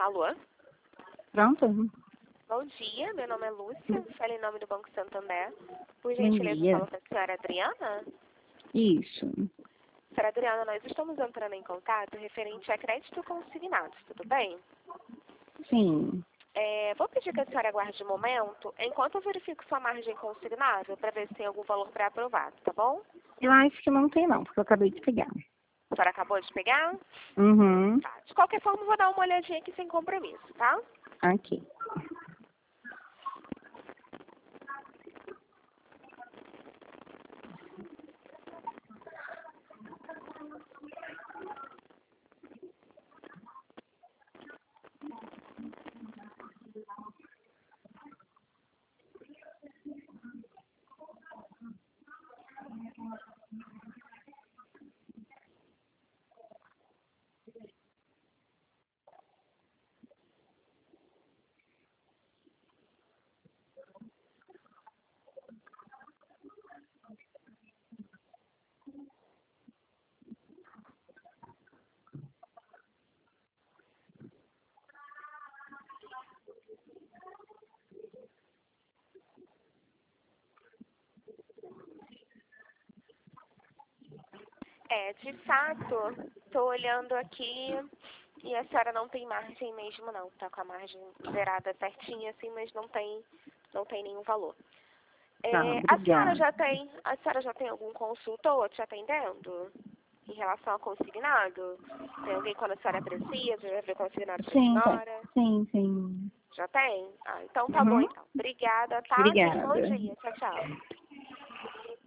Alô? Pronto? Bom dia, meu nome é Lúcia, falo em nome do Banco Santander. Por Bom gentileza, dia. falo com a senhora Adriana. Isso. Senhora Adriana, nós estamos entrando em contato referente a crédito consignado, tudo bem? Sim. Vou pedir que a senhora aguarde um momento, enquanto eu verifico sua margem consignada, para ver se tem algum valor pré-aprovado, tá bom? Eu acho que não tem não, porque eu acabei de pegar. A senhora acabou de pegar? Uhum. Tá. De qualquer forma, eu vou dar uma olhadinha aqui sem compromisso, tá? Aqui. De fato, estou olhando aqui e a senhora não tem margem mesmo não, tá com a margem zerada certinha assim, mas não tem nenhum valor. Tá, A senhora obrigada. já tem algum consultor te atendendo em relação ao consignado? Tem alguém quando a senhora precisa, já viu consignado para a Sim, senhora? sim. Já tem? Ah, então tá bom Uhum. então. Obrigada, tá? Tenha um bom Obrigada. dia. Tchau, tchau.